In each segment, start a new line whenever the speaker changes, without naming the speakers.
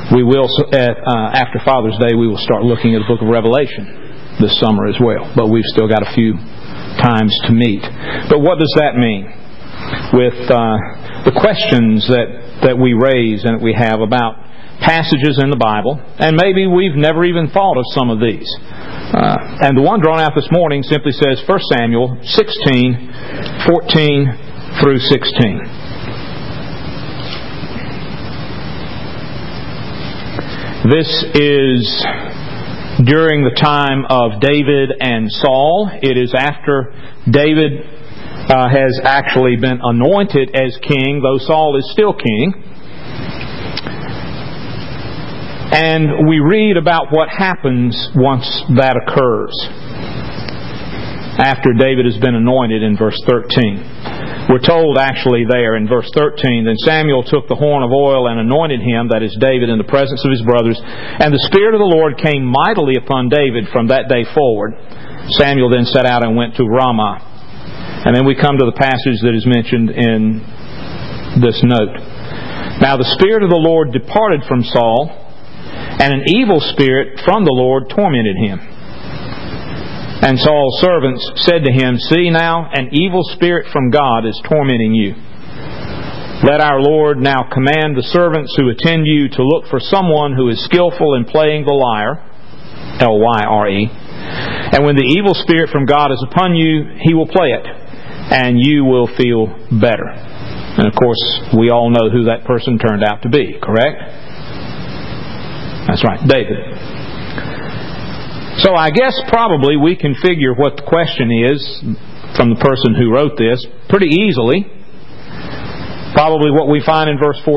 We will, after Father's Day, we will start looking at the book of Revelation this summer as well. But we've still got a few times to meet. But what does that mean? With the questions that we raise and that we have about passages in the Bible, and maybe we've never even thought of some of these. And the one drawn out this morning simply says 1 Samuel 16, 14 through 16. This is during the time of David and Saul. It is after David has actually been anointed as king, though Saul is still king. And we read about what happens once that occurs. After David has been anointed in verse 13. We're told actually there in verse 13, Then Samuel took the horn of oil and anointed him, that is David, in the presence of his brothers. And the Spirit of the Lord came mightily upon David from that day forward. Samuel then set out and went to Ramah. And then we come to the passage that is mentioned in this note. Now the Spirit of the Lord departed from Saul, and an evil spirit from the Lord tormented him. And Saul's servants said to him, See now, an evil spirit from God is tormenting you. Let our Lord now command the servants who attend you to look for someone who is skillful in playing the lyre, L-Y-R-E. And when the evil spirit from God is upon you, he will play it, and you will feel better. And of course, we all know who that person turned out to be, correct? That's right, David. So I guess probably we can figure what the question is from the person who wrote this pretty easily. Probably what we find in verse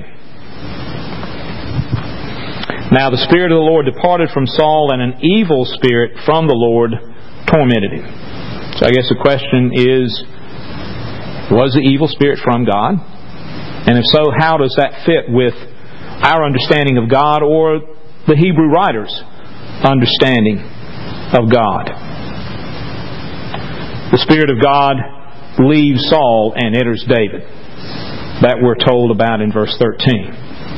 14. Now the Spirit of the Lord departed from Saul, and an evil spirit from the Lord tormented him. So I guess the question is, was the evil spirit from God? And if so, how does that fit with our understanding of God or the Hebrew writers' understanding of God? The Spirit of God leaves Saul and enters David. That we're told about in verse 13.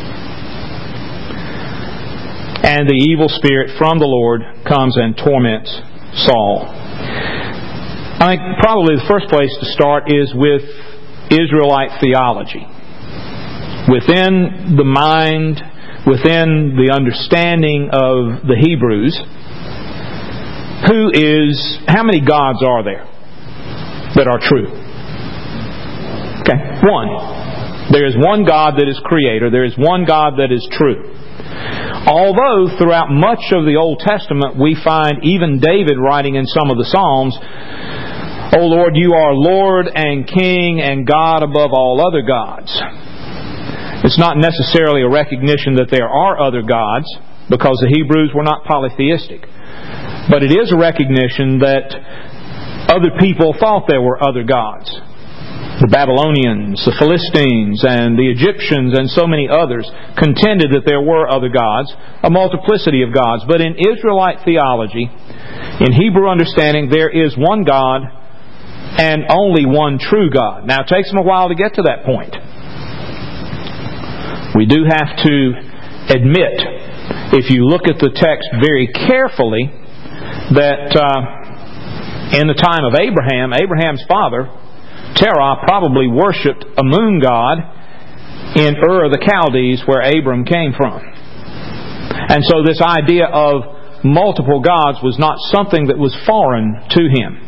And the evil spirit from the Lord comes and torments Saul. I think probably the first place to start is with Israelite theology. Within the mind, within the understanding of the Hebrews, how many gods are there that are true? Okay, one. There is one God that is creator. There is one God that is true. Although throughout much of the Old Testament we find even David writing in some of the Psalms, O Lord, you are Lord and King and God above all other gods. It's not necessarily a recognition that there are other gods, because the Hebrews were not polytheistic. But it is a recognition that other people thought there were other gods. The Babylonians, the Philistines, and the Egyptians, and so many others contended that there were other gods, a multiplicity of gods. But in Israelite theology, in Hebrew understanding, there is one God and only one true God. Now, it takes them a while to get to that point. We do have to admit, if you look at the text very carefully, that in the time of Abraham, Abraham's father, Terah, probably worshipped a moon god in Ur of the Chaldees, where Abram came from. And so this idea of multiple gods was not something that was foreign to him.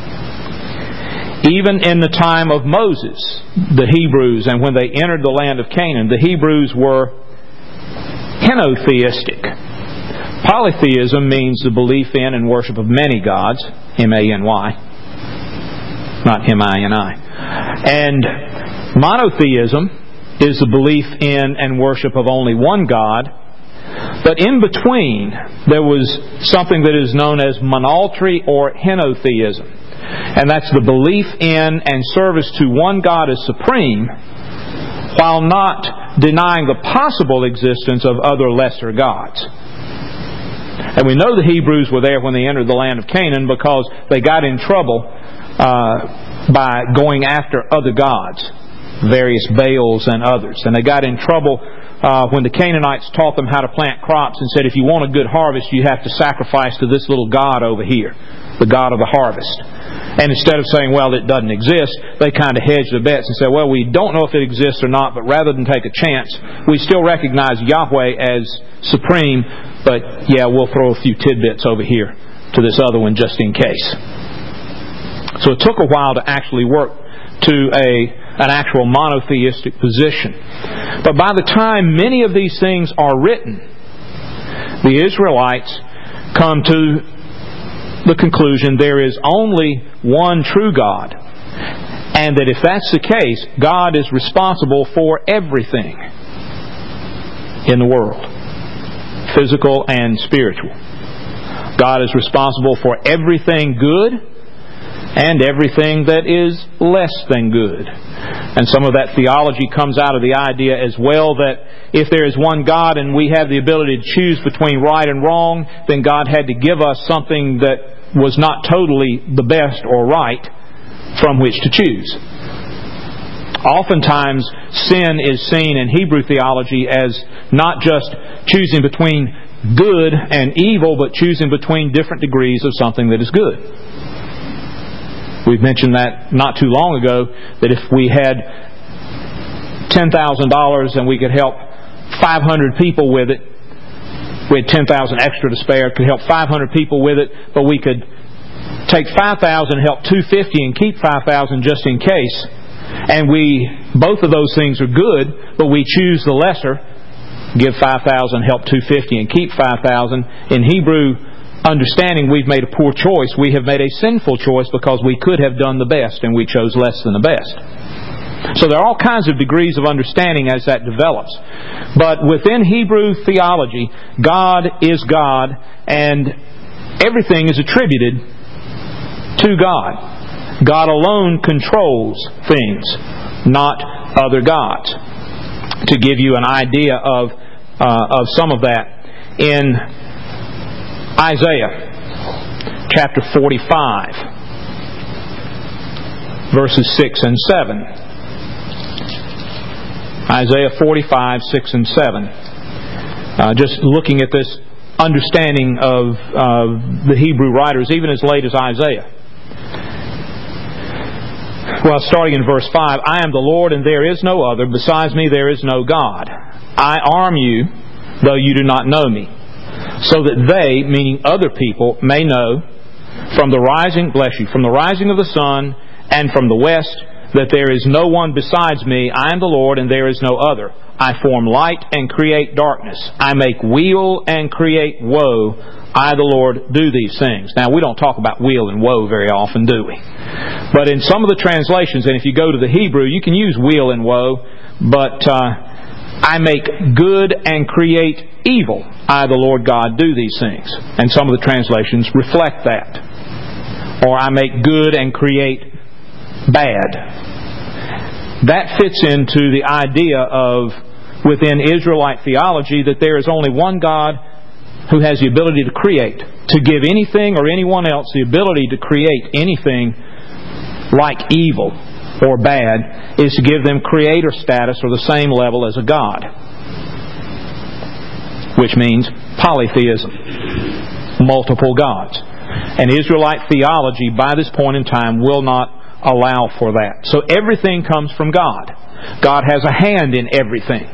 Even in the time of Moses, the Hebrews, and when they entered the land of Canaan, the Hebrews were henotheistic. Polytheism means the belief in and worship of many gods, M-A-N-Y, not M-I-N-I. And monotheism is the belief in and worship of only one God. But in between, there was something that is known as monaltry or henotheism. And that's the belief in and service to one God as supreme, while not denying the possible existence of other lesser gods. And we know the Hebrews were there when they entered the land of Canaan, because they got in trouble by going after other gods, various Baals and others. And they got in trouble when the Canaanites taught them how to plant crops and said, if you want a good harvest, you have to sacrifice to this little god over here, the god of the harvest. And instead of saying, well, it doesn't exist, they kind of hedged their bets and said, well, we don't know if it exists or not, but rather than take a chance, we still recognize Yahweh as supreme, but yeah, we'll throw a few tidbits over here to this other one just in case. So it took a while to actually work to an actual monotheistic position. But by the time many of these things are written, the Israelites come to the conclusion there is only one true God, and that if that's the case, God is responsible for everything in the world, physical and spiritual. God is responsible for everything good and everything that is less than good. And some of that theology comes out of the idea as well that if there is one God and we have the ability to choose between right and wrong, then God had to give us something that was not totally the best or right from which to choose. Oftentimes, sin is seen in Hebrew theology as not just choosing between good and evil, but choosing between different degrees of something that is good. We've mentioned that not too long ago, that if we had $10,000 and we could help 500 people with it, we had 10,000 extra to spare, could help 500 people with it, but we could take 5,000 and help 250 and keep 5,000 just in case. And both of those things are good, but we choose the lesser, give 5,000, help 250 and keep 5,000. In Hebrew understanding, we've made a poor choice. We have made a sinful choice because we could have done the best and we chose less than the best. So there are all kinds of degrees of understanding as that develops. But within Hebrew theology, God is God, and everything is attributed to God. God alone controls things, not other gods. To give you an idea of some of that, in Isaiah chapter 45, verses 6 and 7. Isaiah 45, 6 and 7. Just looking at this understanding of the Hebrew writers, even as late as Isaiah. Well, starting in verse 5, I am the Lord and there is no other. Besides me there is no God. I arm you, though you do not know me. So that they, meaning other people, may know from the rising, from the rising of the sun and from the west, that there is no one besides me. I am the Lord, and there is no other. I form light and create darkness. I make weal and create woe. I, the Lord, do these things. Now, we don't talk about weal and woe very often, do we? But in some of the translations, and if you go to the Hebrew, you can use weal and woe, but I make good and create evil. I, the Lord God, do these things. And some of the translations reflect that. Or I make good and create bad. That fits into the idea of, within Israelite theology, that there is only one God who has the ability to create. To give anything or anyone else the ability to create anything like evil or bad is to give them creator status or the same level as a God. Which means polytheism. Multiple gods. And Israelite theology, by this point in time, will not allow for that. So everything comes from God. God has a hand in everything.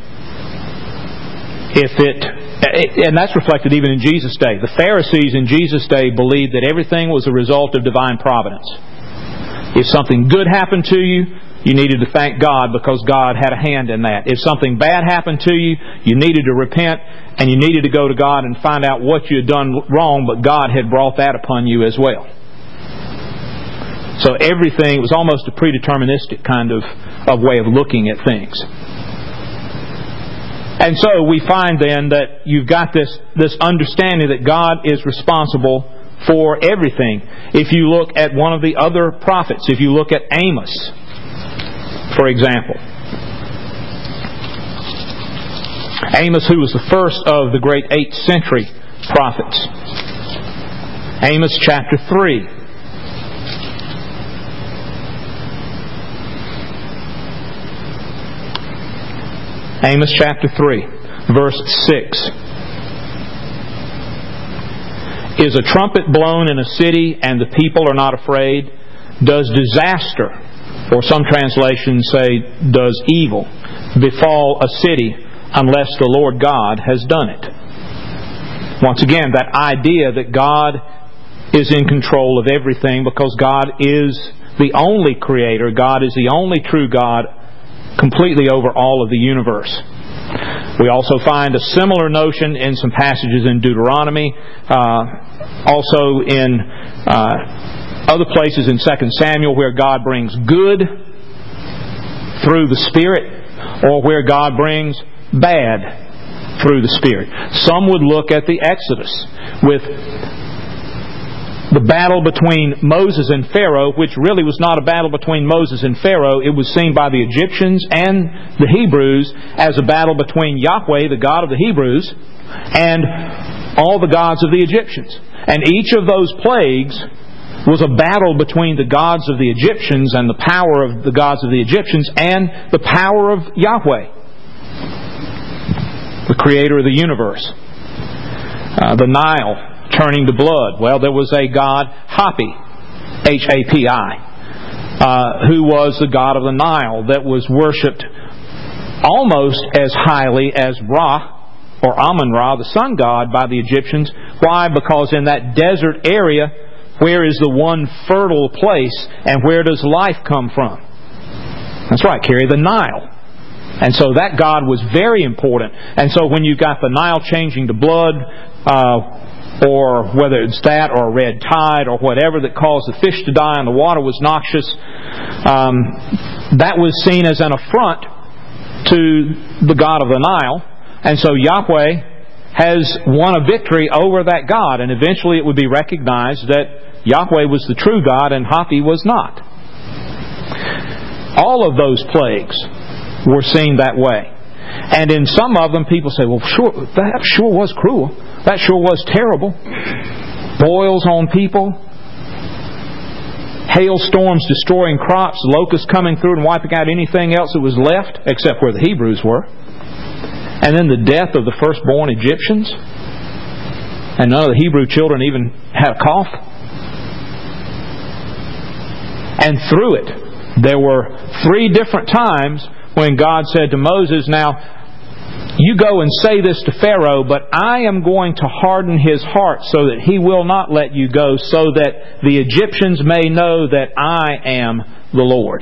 And that's reflected even in Jesus' day. The Pharisees in Jesus' day believed that everything was a result of divine providence. If something good happened to you, you needed to thank God because God had a hand in that. If something bad happened to you, you needed to repent and you needed to go to God and find out what you had done wrong, but God had brought that upon you as well. So everything was almost a predeterministic kind of way of looking at things. And so we find then that you've got this understanding that God is responsible for everything. If you look at one of the other prophets, if you look at Amos, for example. Amos, who was the first of the great 8th century prophets. Amos chapter 3. Amos chapter 3, verse 6. Is a trumpet blown in a city and the people are not afraid? Does disaster, or some translations say, does evil, befall a city unless the Lord God has done it? Once again, that idea that God is in control of everything because God is the only creator, God is the only true God, completely over all of the universe. We also find a similar notion in some passages in Deuteronomy, also in other places in 2 Samuel where God brings good through the Spirit, or where God brings bad through the Spirit. Some would look at the Exodus with the battle between Moses and Pharaoh, which really was not a battle between Moses and Pharaoh. It was seen by the Egyptians and the Hebrews as a battle between Yahweh, the God of the Hebrews, and all the gods of the Egyptians. And each of those plagues was a battle between the gods of the Egyptians and the power of the gods of the Egyptians and the power of Yahweh, the creator of the universe. The Nile turning to blood. Well, there was a god, Hapi, H-A-P-I, who was the god of the Nile that was worshipped almost as highly as Ra, or Amun-Ra, the sun god, by the Egyptians. Why? Because in that desert area, where is the one fertile place, and where does life come from? That's right, Carrie, the Nile. And so that god was very important. And so when you got the Nile changing to blood, or whether it's that or a red tide or whatever that caused the fish to die and the water was noxious, that was seen as an affront to the god of the Nile. And so Yahweh has won a victory over that god, and eventually it would be recognized that Yahweh was the true God and Hapi was not. All of those plagues were seen that way. And in some of them, people say, well, sure, that sure was cruel. That sure was terrible. Boils on people. Hailstorms destroying crops. Locusts coming through and wiping out anything else that was left, except where the Hebrews were. And then the death of the firstborn Egyptians. And none of the Hebrew children even had a cough. And through it, there were 3 different times when God said to Moses, now, you go and say this to Pharaoh, but I am going to harden his heart so that he will not let you go, so that the Egyptians may know that I am the Lord.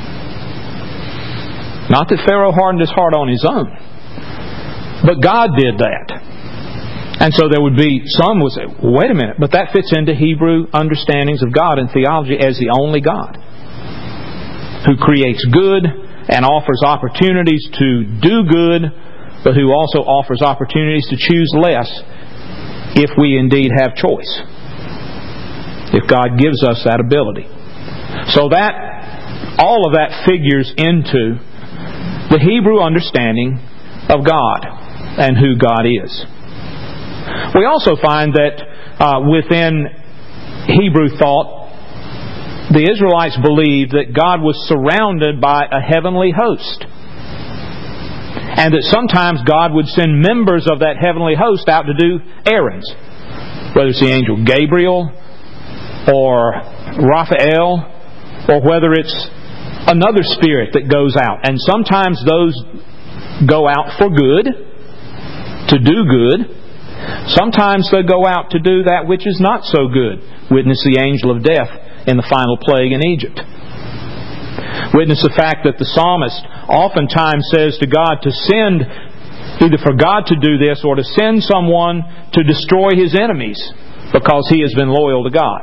Not that Pharaoh hardened his heart on his own, but God did that. And so there would be some would say, well, wait a minute, but that fits into Hebrew understandings of God and theology as the only God who creates good and offers opportunities to do good, but who also offers opportunities to choose less if we indeed have choice, if God gives us that ability. So that all of that figures into the Hebrew understanding of God and who God is. We also find that within Hebrew thought, the Israelites believed that God was surrounded by a heavenly host, and that sometimes God would send members of that heavenly host out to do errands, whether it's the angel Gabriel or Raphael, or whether it's another spirit that goes out. And sometimes those go out for good, to do good. Sometimes they go out to do that which is not so good. Witness the angel of death in the final plague in Egypt. Witness the fact that the psalmist oftentimes says to God to send, either for God to do this or to send someone to destroy his enemies because he has been loyal to God.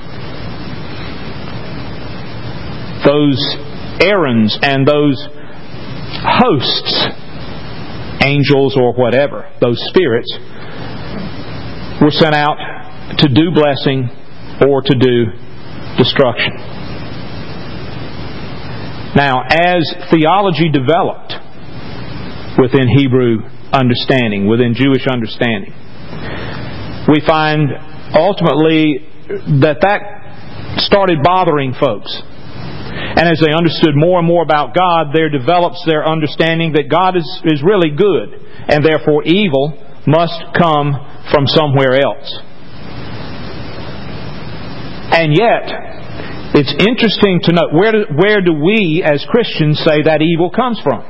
Those errands and those hosts, angels or whatever, those spirits, were sent out to do blessing or to do destruction. Now, as theology developed within Hebrew understanding, within Jewish understanding, we find ultimately that started bothering folks. And as they understood more and more about God, there develops their understanding that God is really good, and therefore evil must come from somewhere else. And yet, it's interesting to note, where do we as Christians say that evil comes from?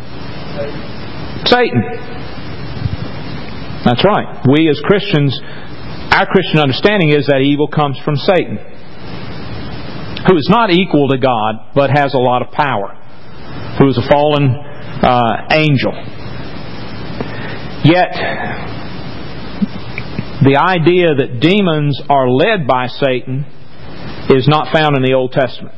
Satan. That's right. We as Christians, our Christian understanding is that evil comes from Satan, who is not equal to God, but has a lot of power, who is a fallen angel. Yet, the idea that demons are led by Satan is not found in the Old Testament.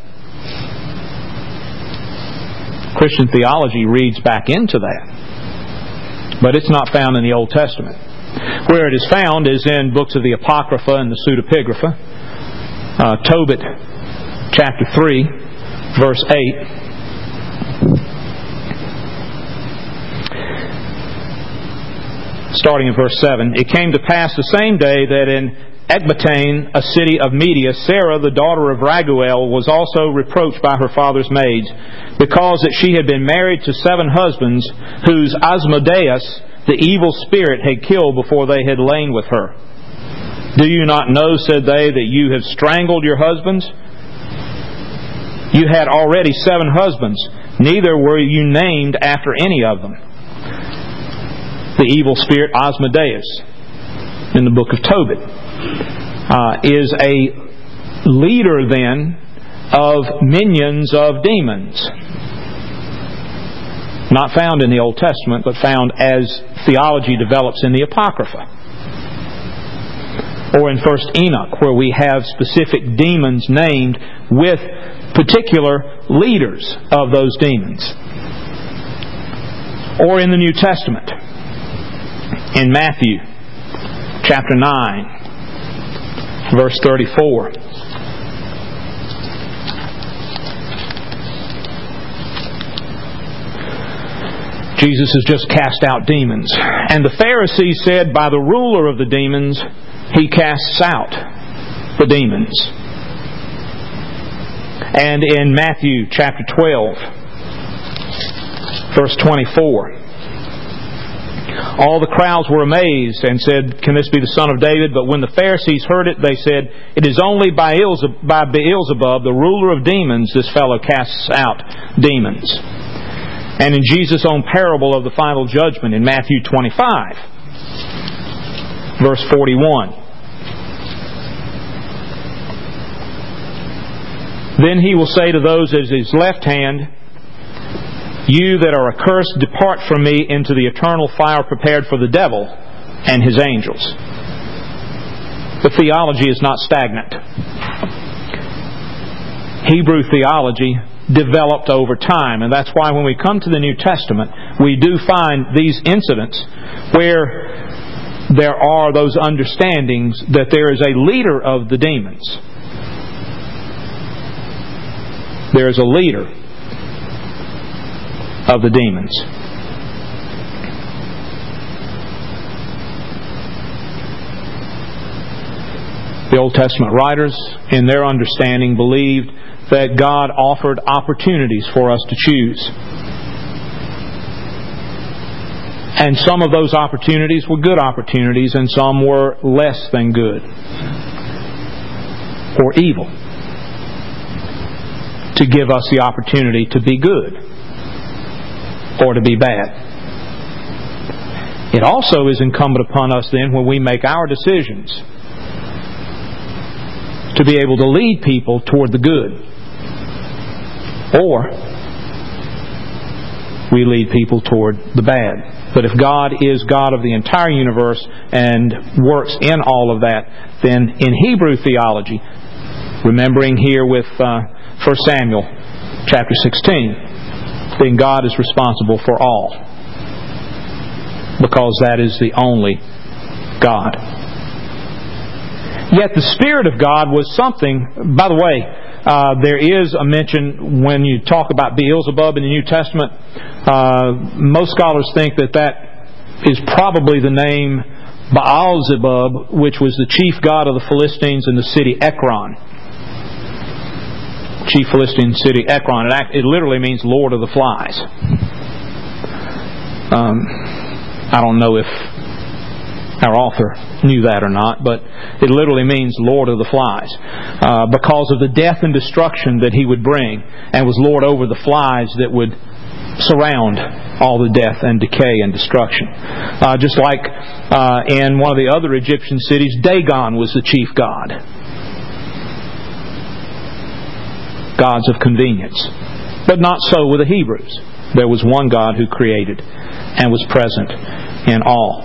Christian theology reads back into that, but it's not found in the Old Testament. Where it is found is in books of the Apocrypha and the Pseudepigrapha. Tobit, chapter 3, verse 8. Starting in verse 7. It came to pass the same day that in Ecbatane, a city of Media, Sarah, the daughter of Raguel, was also reproached by her father's maids, because that she had been married to 7 husbands, whose Asmodeus, the evil spirit, had killed before they had lain with her. Do you not know, said they, that you have strangled your husbands? You had already 7 husbands, neither were you named after any of them. The evil spirit Asmodeus, in the book of Tobit, is a leader then of minions of demons. Not found in the Old Testament, but found as theology develops in the Apocrypha. Or in 1 Enoch, where we have specific demons named with particular leaders of those demons. Or in the New Testament, in Matthew chapter 9, verse 34. Jesus has just cast out demons. And the Pharisees said, by the ruler of the demons, He casts out the demons. And in Matthew chapter 12, verse 24, all the crowds were amazed and said, can this be the Son of David? But when the Pharisees heard it, they said, it is only by Beelzebub, the ruler of demons, this fellow casts out demons. And in Jesus' own parable of the final judgment in Matthew 25, verse 41. Then He will say to those at His left hand, you that are accursed, depart from me into the eternal fire prepared for the devil and his angels. The theology is not stagnant. Hebrew theology developed over time, and that's why when we come to the New Testament, we do find these incidents where there are those understandings that there is a leader of the demons. There is a leader of the demons. The Old Testament writers, in their understanding, believed that God offered opportunities for us to choose. And some of those opportunities were good opportunities, and some were less than good or evil, to give us the opportunity to be good or to be bad. It also is incumbent upon us then, when we make our decisions, to be able to lead people toward the good, or we lead people toward the bad. But if God is God of the entire universe and works in all of that, then in Hebrew theology, remembering here with 1 Samuel chapter 16, then God is responsible for all, because that is the only God. Yet the Spirit of God was something. By the way, there is a mention when you talk about Beelzebub in the New Testament. Most scholars think that is probably the name Baalzebub, which was the chief god of the Philistines in the city Ekron. chief Philistine city, Ekron. It literally means Lord of the Flies. I don't know if our author knew that or not, but it literally means Lord of the Flies, because of the death and destruction that he would bring, and was Lord over the flies that would surround all the death and decay and destruction. Just like in one of the other Egyptian cities, Dagon was the chief god. Gods of convenience. But not so with the Hebrews. There was one God who created and was present in all.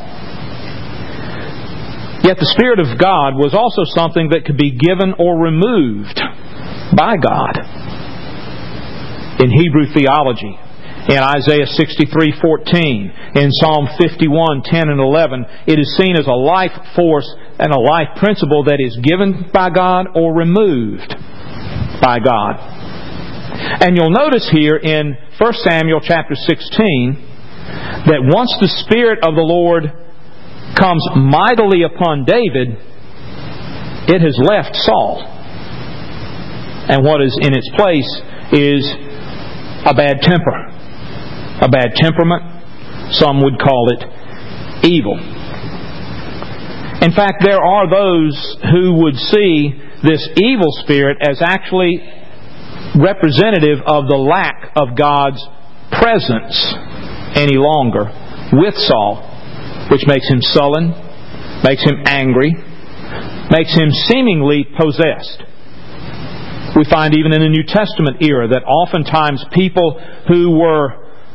Yet the Spirit of God was also something that could be given or removed by God. In Hebrew theology, in Isaiah 63:14, in Psalm 51:10 and 11, it is seen as a life force and a life principle that is given by God or removed by God. And you'll notice here in 1 Samuel chapter 16 that once the Spirit of the Lord comes mightily upon David, it has left Saul. And what is in its place is a bad temper, a bad temperament. Some would call it evil. In fact, there are those who would see this evil spirit as actually representative of the lack of God's presence any longer with Saul, which makes him sullen, makes him angry, makes him seemingly possessed. We find even in the New Testament era that oftentimes people who were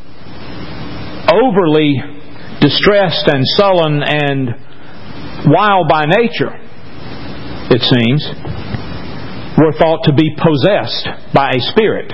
overly distressed and sullen and wild by nature, it seems, were thought to be possessed by a spirit.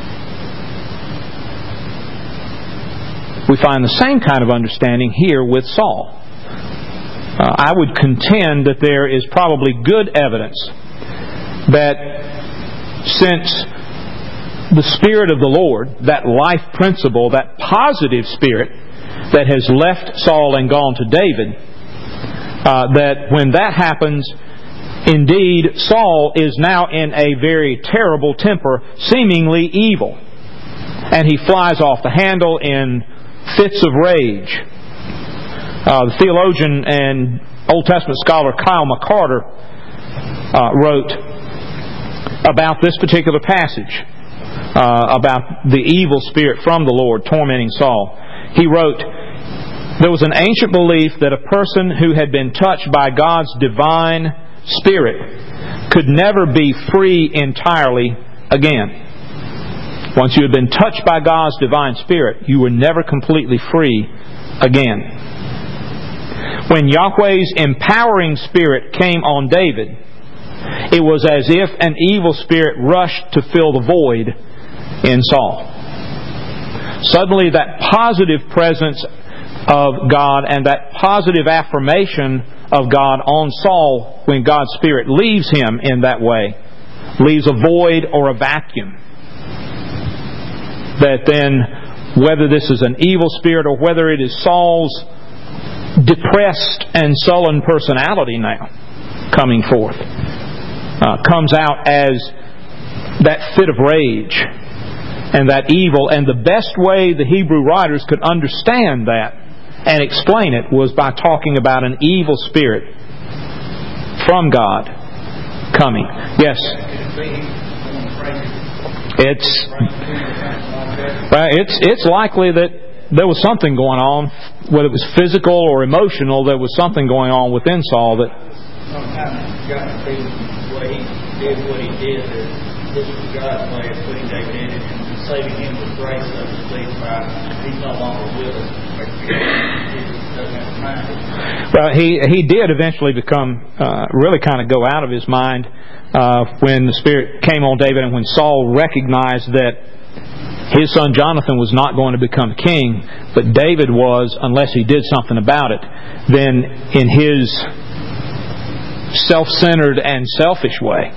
We find the same kind of understanding here with Saul. I would contend that there is probably good evidence that since the Spirit of the Lord, that life principle, that positive spirit that has left Saul and gone to David, that when that happens, indeed Saul is now in a very terrible temper, seemingly evil. And he flies off the handle in fits of rage. The theologian and Old Testament scholar Kyle McCarter wrote about this particular passage, about the evil spirit from the Lord tormenting Saul. He wrote, "There was an ancient belief that a person who had been touched by God's divine Spirit could never be free entirely again. Once you had been touched by God's divine Spirit, you were never completely free again. When Yahweh's empowering Spirit came on David, it was as if an evil spirit rushed to fill the void in Saul. Suddenly that positive presence of God and that positive affirmation of God on Saul, when God's Spirit leaves him in that way, leaves a void or a vacuum. That then, whether this is an evil spirit or whether it is Saul's depressed and sullen personality now coming forth, comes out as that fit of rage and that evil. And the best way the Hebrew writers could understand that and explain it was by talking about an evil spirit from God coming. Yes? It's likely that there was something going on, whether it was physical or emotional. There was something going on within Saul that.
Sometimes you got to see the way he did what he did. That this was God's way of putting David in it and saving him with grace, so to speak. He's no longer with us.
Well, he did eventually become really kind of go out of his mind when the Spirit came on David, and when Saul recognized that his son Jonathan was not going to become king, but David was, unless he did something about it. Then in his self-centered and selfish way,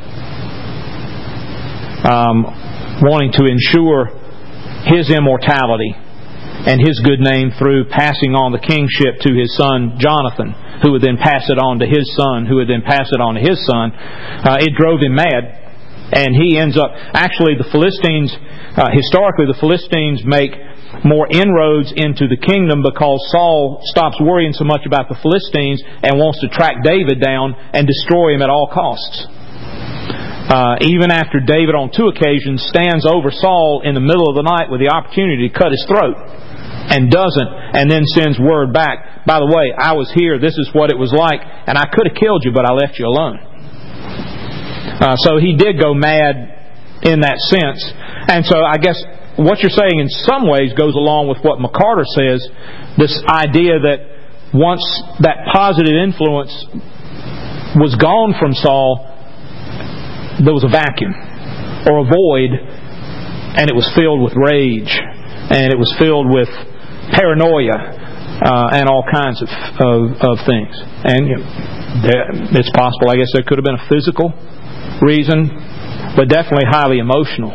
wanting to ensure his immortality and his good name through passing on the kingship to his son Jonathan, who would then pass it on to his son, who would then pass it on to his son, it drove him mad. And he ends up... Actually, the Philistines... historically, the Philistines make more inroads into the kingdom because Saul stops worrying so much about the Philistines and wants to track David down and destroy him at all costs. Even after David on 2 occasions stands over Saul in the middle of the night with the opportunity to cut his throat and doesn't, and then sends word back, by the way, I was here, this is what it was like, and I could have killed you, but I left you alone. So he did go mad in that sense. And so I guess what you're saying in some ways goes along with what McCarter says, this idea that once that positive influence was gone from Saul, there was a vacuum or a void, and it was filled with rage, and it was filled with paranoia and all kinds of things. And it's possible, I guess, there could have been a physical reason, but definitely highly emotional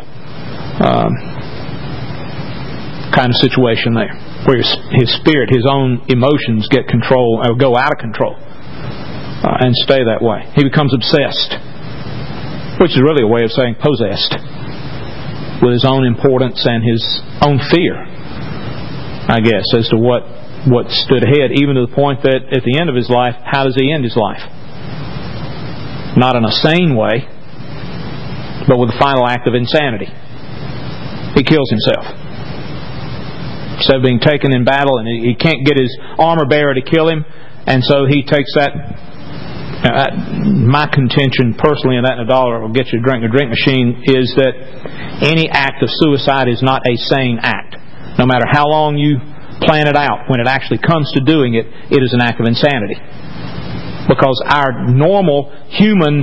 kind of situation there, where his spirit, his own emotions get control or go out of control and stay that way. He becomes obsessed, which is really a way of saying possessed, with his own importance and his own fear, I guess, as to what stood ahead, even to the point that at the end of his life, how does he end his life? Not in a sane way, but with the final act of insanity. He kills himself. Instead of being taken in battle, and he can't get his armor bearer to kill him, and so he takes that. My contention personally, and that in $1 will get you a drink machine, is that any act of suicide is not a sane act. No matter how long you plan it out, when it actually comes to doing it, it is an act of insanity. Because our normal human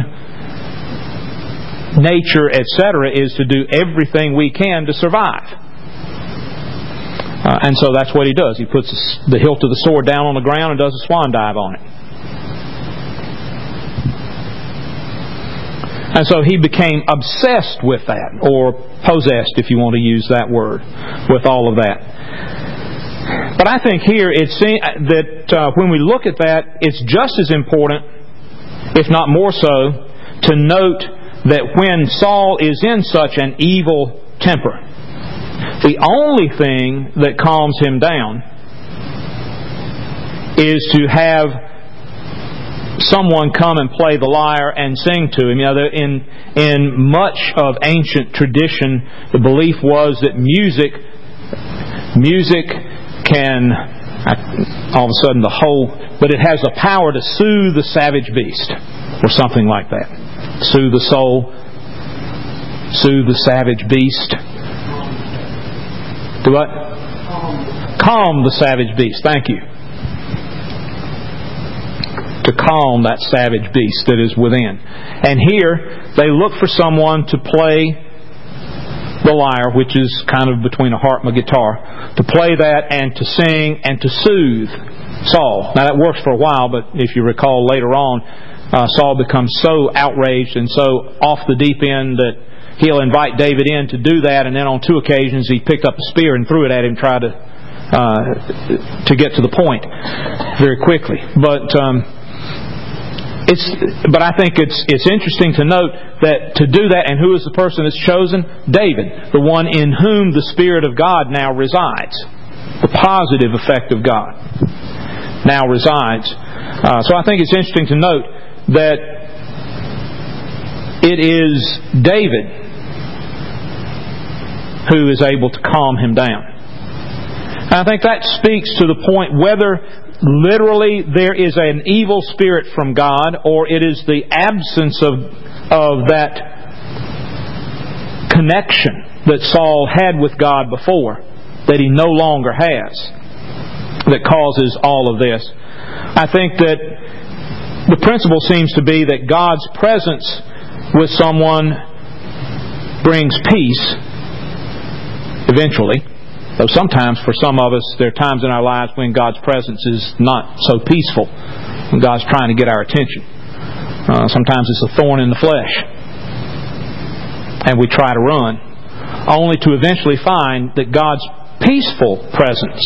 nature, etc., is to do everything we can to survive. And so that's what he does. He puts the hilt of the sword down on the ground and does a swan dive on it. And so he became obsessed with that, or possessed, if you want to use that word, with all of that. But I think here it seems that when we look at that, it's just as important, if not more so, to note that when Saul is in such an evil temper, the only thing that calms him down is to have someone come and play the lyre and sing to him. You know, in much of ancient tradition, the belief was that music can, all of a sudden but it has the power to soothe the savage beast, or something like that. Soothe the soul, soothe the savage beast. Do what? Calm the savage beast. Thank you. To calm that savage beast that is within. And here, they look for someone to play the lyre, which is kind of between a harp and a guitar, to play that and to sing and to soothe Saul. Now that works for a while, but if you recall later on, Saul becomes so outraged and so off the deep end that he'll invite David in to do that, and then on 2 occasions he picked up a spear and threw it at him, tried to get to the point very quickly. But I think it's interesting to note that to do that, and who is the person that's chosen? David, the one in whom the Spirit of God now resides. The positive effect of God now resides. So I think it's interesting to note that it is David who is able to calm him down. And I think that speaks to the point whether literally there is an evil spirit from God, or it is the absence of that connection that Saul had with God before, that he no longer has, that causes all of this. I think that the principle seems to be that God's presence with someone brings peace eventually. Though sometimes, for some of us, there are times in our lives when God's presence is not so peaceful, when God's trying to get our attention. Sometimes it's a thorn in the flesh, and we try to run, only to eventually find that God's peaceful presence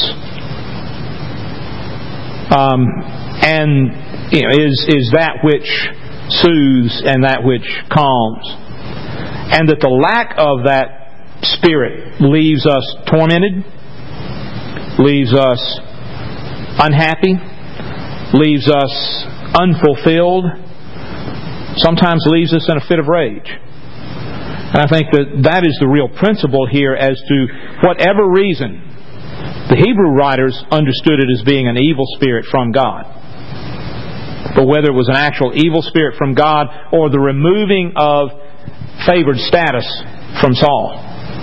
is that which soothes and that which calms. and that the lack of that Spirit leaves us tormented, leaves us unhappy, leaves us unfulfilled, sometimes leaves us in a fit of rage. And I think that is the real principle here as to whatever reason the Hebrew writers understood it as being an evil spirit from God. But whether it was an actual evil spirit from God or the removing of favored status from Saul,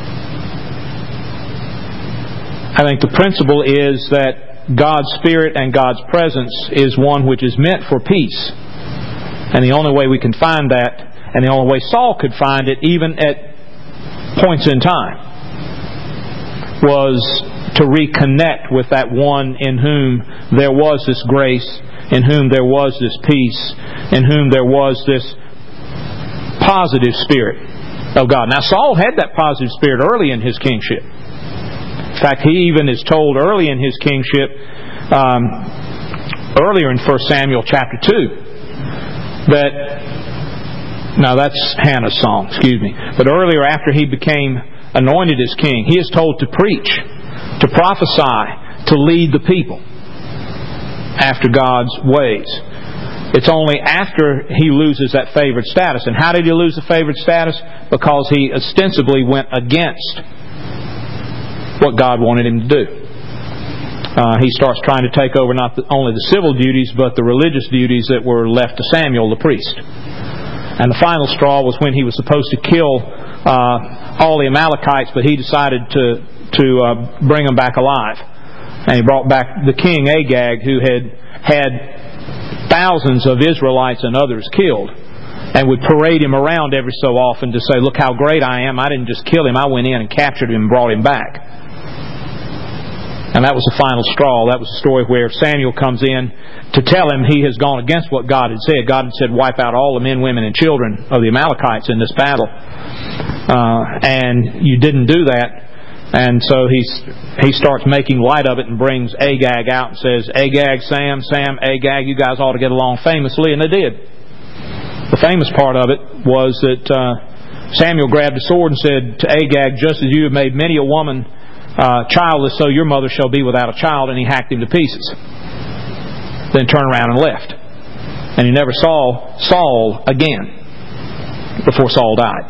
I think the principle is that God's Spirit and God's presence is one which is meant for peace. And the only way we can find that, and the only way Saul could find it, even at points in time, was to reconnect with that one in whom there was this grace, in whom there was this peace, in whom there was this positive Spirit of God. Now, Saul had that positive Spirit early in his kingship. In fact, he even is told early in his kingship, earlier in 1 Samuel chapter 2, that, now that's Hannah's song, excuse me, but earlier after he became anointed as king, he is told to preach, to prophesy, to lead the people after God's ways. It's only after he loses that favored status. And how did he lose the favored status? Because he ostensibly went against what God wanted him to do. He starts trying to take over not only the civil duties, but the religious duties that were left to Samuel the priest. And the final straw was when he was supposed to kill all the Amalekites, but he decided to bring them back alive. And he brought back the king Agag, who had thousands of Israelites and others killed, and would parade him around every so often to say, "Look how great I am. I didn't just kill him. I went in and captured him and brought him back." And that was the final straw. That was the story where Samuel comes in to tell him he has gone against what God had said. God had said, "Wipe out all the men, women, and children of the Amalekites in this battle." And you didn't do that. And so he starts making light of it and brings Agag out and says, "Agag, Sam, Agag, you guys ought to get along famously." And they did. The famous part of it was that Samuel grabbed a sword and said to Agag, "Just as you have made many a woman childless, so your mother shall be without a child," and he hacked him to pieces. Then turned around and left. And he never saw Saul again before Saul died.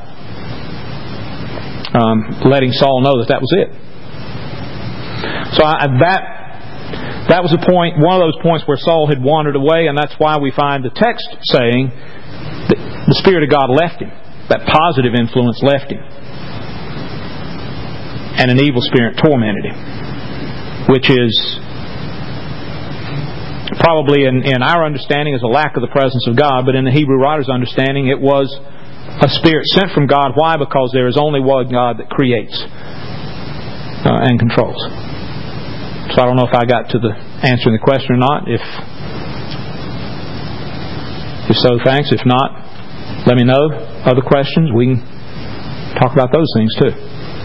Letting Saul know that was it. So that was a point, one of those points where Saul had wandered away, and that's why we find the text saying that the Spirit of God left him. That positive influence left him. And an evil spirit tormented him, which is probably in our understanding is a lack of the presence of God, but in the Hebrew writer's understanding it was a spirit sent from God. Why? Because there is only one God that creates and controls. So I don't know if I got to the answering the question or not. If so, thanks. If not, let me know. Other questions, we can talk about those things too.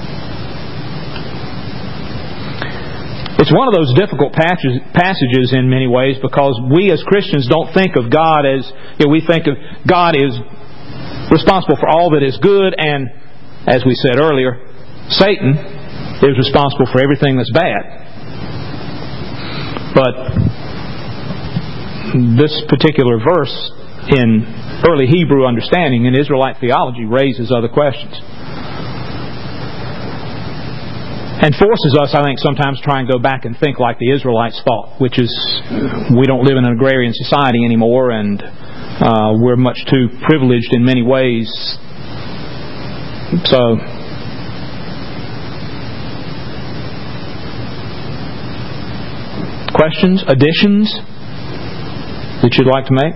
It's one of those difficult passages in many ways, because we as Christians don't think of God as, we think of God is responsible for all that is good, and as we said earlier, Satan is responsible for everything that's bad. But this particular verse in early Hebrew understanding and Israelite theology raises other questions. And forces us, I think, sometimes to try and go back and think like the Israelites thought, which is we don't live in an agrarian society anymore, and we're much too privileged in many ways. So, questions, additions that you'd like to make?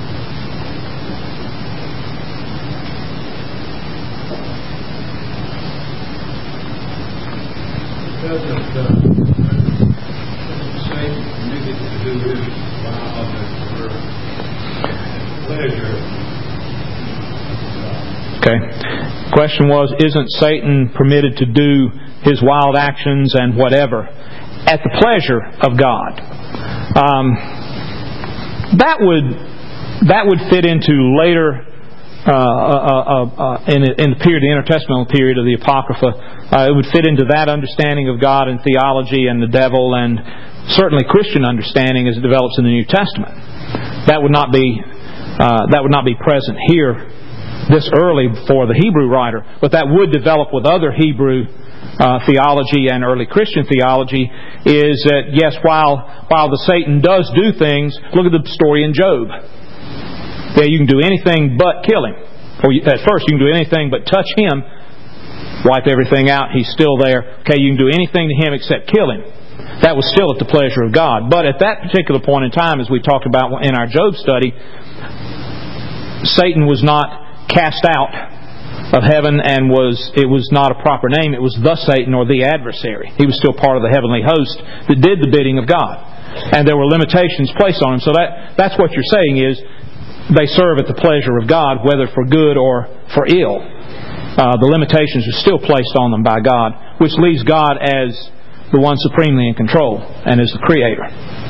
Okay. Question was, isn't Satan permitted to do his wild actions and whatever at the pleasure of God? That would fit into later in the period, the intertestamental period of the Apocrypha. It would fit into that understanding of God and theology and the devil, and certainly Christian understanding as it develops in the New Testament. That would not be present here this early for the Hebrew writer, but that would develop with other Hebrew theology and early Christian theology. Is that, yes, while the Satan does do things, look at the story in Job. Yeah, you can do anything but kill him. Or at first you can do anything but touch him, wipe everything out, he's still there. Okay, you can do anything to him except kill him. That was still at the pleasure of God. But at that particular point in time, as we talked about in our Job study, Satan was not cast out of heaven, and it was not a proper name. It was the Satan, or the adversary. He was still part of the heavenly host that did the bidding of God. And there were limitations placed on him. So that's what you're saying is, they serve at the pleasure of God, whether for good or for ill. The limitations are still placed on them by God, which leaves God as the one supremely in control and as the Creator.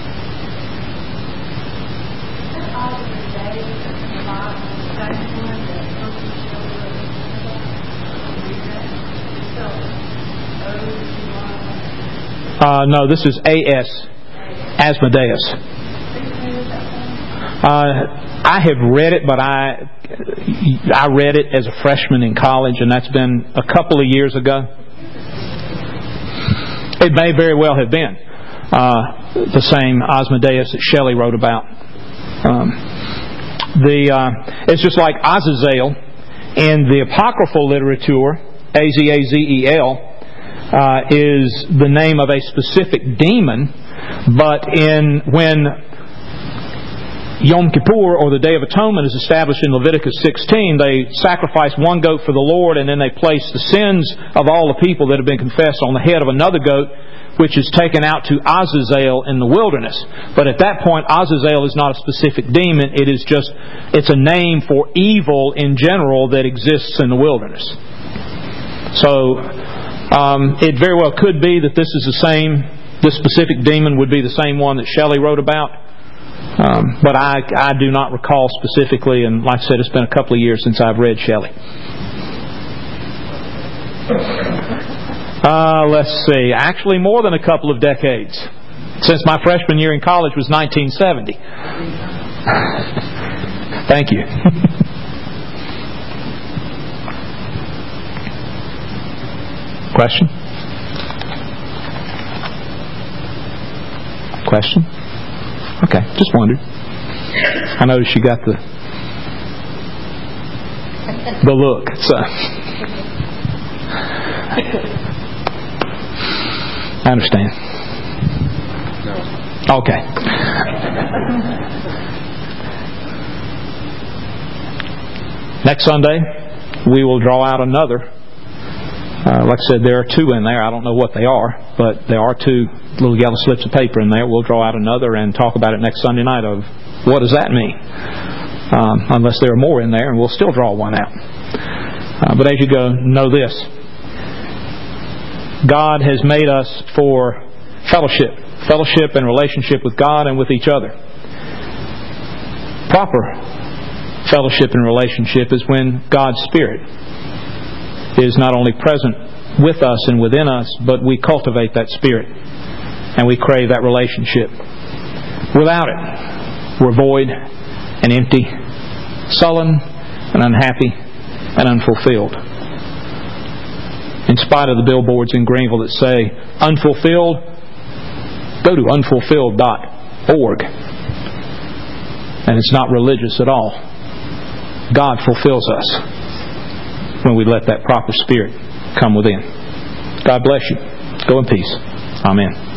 No, this is Asmodeus. I have read it, but I read it as a freshman in college, and that's been a couple of years ago. It may very well have been the same Asmodeus that Shelley wrote about. It's just like Azazel in the apocryphal literature. Azazel is the name of a specific demon, but when Yom Kippur, or the Day of Atonement, is established in Leviticus 16. They sacrifice one goat for the Lord, and then they place the sins of all the people that have been confessed on the head of another goat, which is taken out to Azazel in the wilderness. But at that point, Azazel is not a specific demon. It's a name for evil in general that exists in the wilderness. So it very well could be that this specific demon would be the same one that Shelley wrote about. But I do not recall specifically, and like I said, it's been a couple of years since I've read Shelley. Let's see. Actually, more than a couple of decades. Since my freshman year in college was 1970. Thank you. Question? Question? Okay, just wondered. I noticed you got the look. So I understand. Okay. Next Sunday, we will draw out another. Like I said, there are two in there. I don't know what they are, but there are two little yellow slips of paper in there. We'll draw out another and talk about it next Sunday night of what does that mean. Unless there are more in there, and we'll still draw one out. But as you go, know this. God has made us for fellowship and relationship with God and with each other. Proper fellowship and relationship is when God's Spirit is not only present with us and within us, but we cultivate that Spirit and we crave that relationship. Without it, we're void and empty, sullen and unhappy and unfulfilled. In spite of the billboards in Greenville that say unfulfilled, go to unfulfilled.org. And it's not religious at all. God fulfills us when we let that proper Spirit come within. God bless you. Go in peace. Amen.